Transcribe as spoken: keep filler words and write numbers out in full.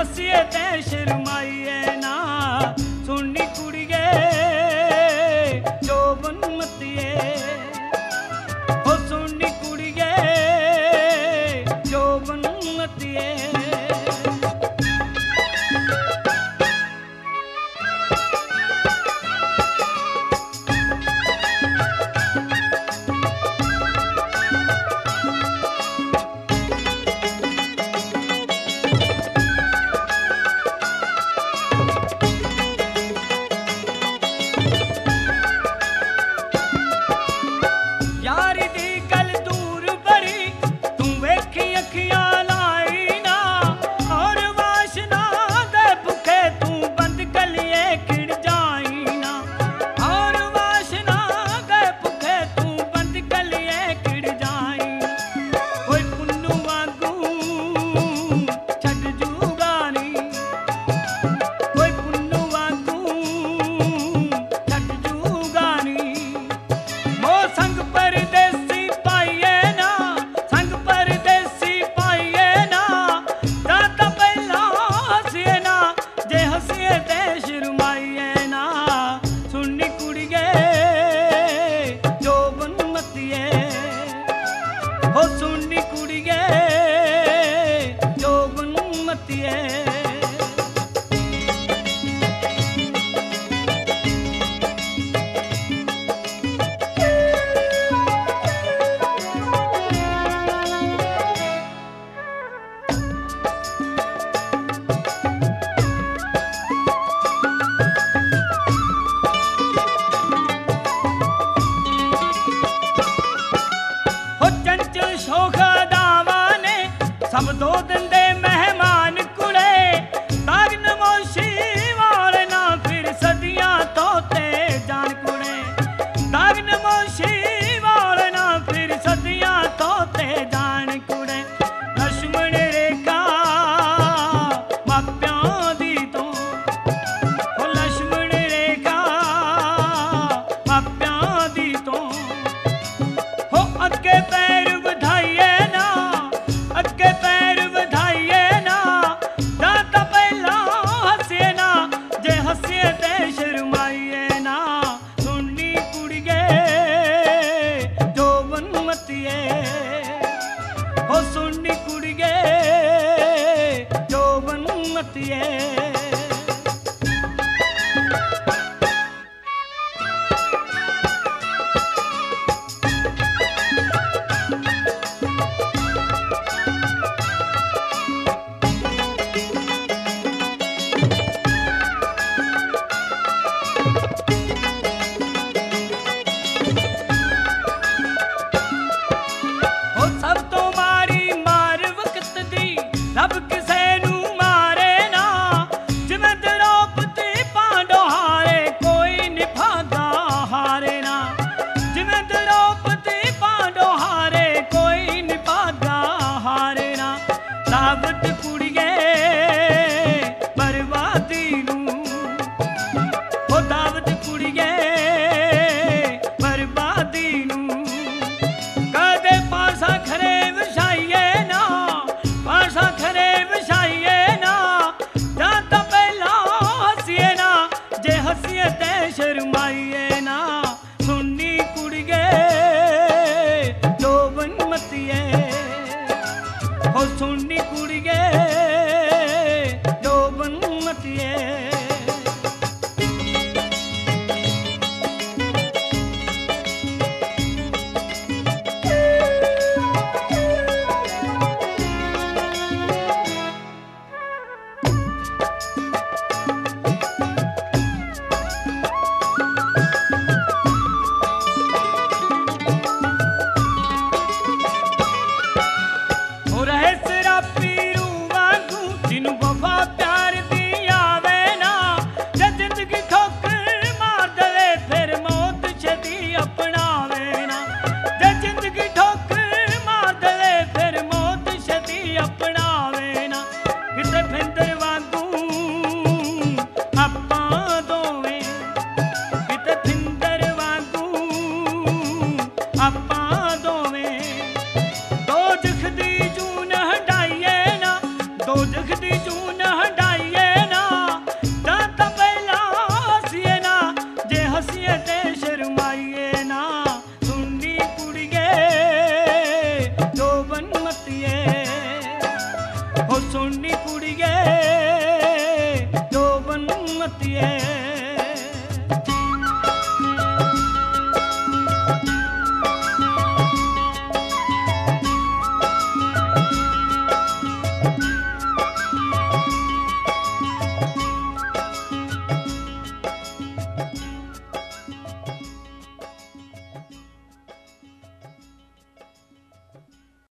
हसीए ते शर्माइए ना सुननी कुड़िए जो बनमतिए हो सुननी कुड़िए जो बनमतिए। सब दो दिन दे मेहमान कुड़े दाग नमोशी वाले ना फिर सदियां तोते जान कुड़े दाग नमोशी वाले ना फिर सदियां तोते जान कुड़े। लक्ष्मण रेखा माप्यां दी तो ओ लक्ष्मण रेखा माप्यां दी तो हो अगे पैर बढ़ाइए ना अगे पैर बढ़ाइए ना दाता पहला हंसिए ना जे हंसिए ते शर्माइए ना सुननी कुड़िए जो बनमतिए हो सुननी कुड़िए जो बनमतिए। रब किसे नू मारे ना जिवें द्रौपदी पांडो हारे कोई निभागा हारे ना जिवें द्रौपदी पांडो हारे कोई निभागा हारे ना। दावत कुड़िए बर्बादी नू ओ दावत कुड़िए बर्बादी नू कदे पासा खरे विछाइए ना पासा खरे विछाइए ना जाता पहला हंसिए ना जे हंसिए ते शर्माइए ना सुननी कुड़िए जो बनमतिए हो सुननी कुड़िए जो बनमतिए। दो जख दी जून हटाइए ना दो जख दी जून हटाइए मतिए जो बन मतिए